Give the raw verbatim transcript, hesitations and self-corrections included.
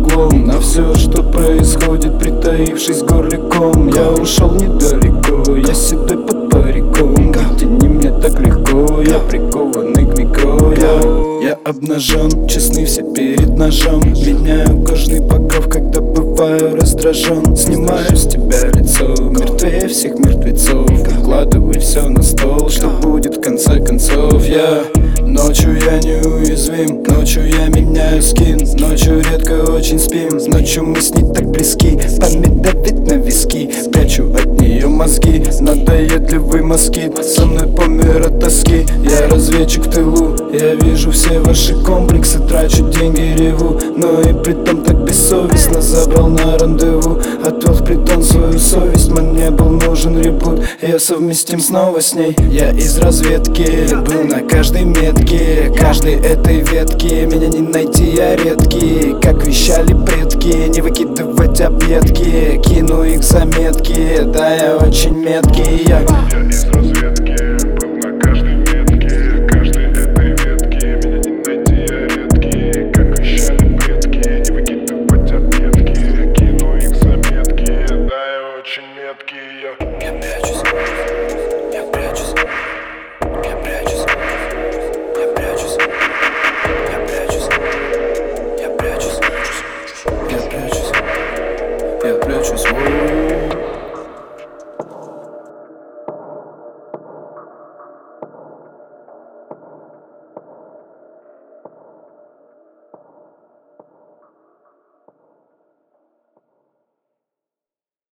углом на все, что происходит, притаившись горликом. Я ушел недалеко, я седой под париком, где не мне так легко, я прикованный к микро. Я, я обнажен, честны все перед ножом. Меняю кожный покров, когда бываю раздражен. Снимаю с тебя лицо, мертвее всех мертвецов. Выкладывай все на стол, что будет в конце концов. Я ночью я неуязвим, ночью я меняю скин. Ночью редко очень спим, ночью мы с ней так близки. Память давит на виски, прячу от нее мозги. Надоедливый москит, со мной помер от тоски. Я разведчик в тылу, я вижу все ваши комплексы. Трачу деньги, реву, но и притом так бессовестно. Забрал на рандеву, отвел в притон свою совесть. Мне был нужен ребут, я совместим снова с ней. Я из разведки, был на каждой метке, каждой этой ветке. Меня не найти, я редкий, как вещали предки. Не выкидывать объедки, кину их заметки. Да, я очень меткий, я Я из разведки, был на каждой метке, каждой этой ветке. Меня не найти, я редкий, как вещали предки. Не выкидывать объедки, кину их заметки. Да, я очень меткий, я Я прячусь, я прячусь, я прячусь, я прячусь, я прячусь, я прячусь, я прячусь, я прячусь.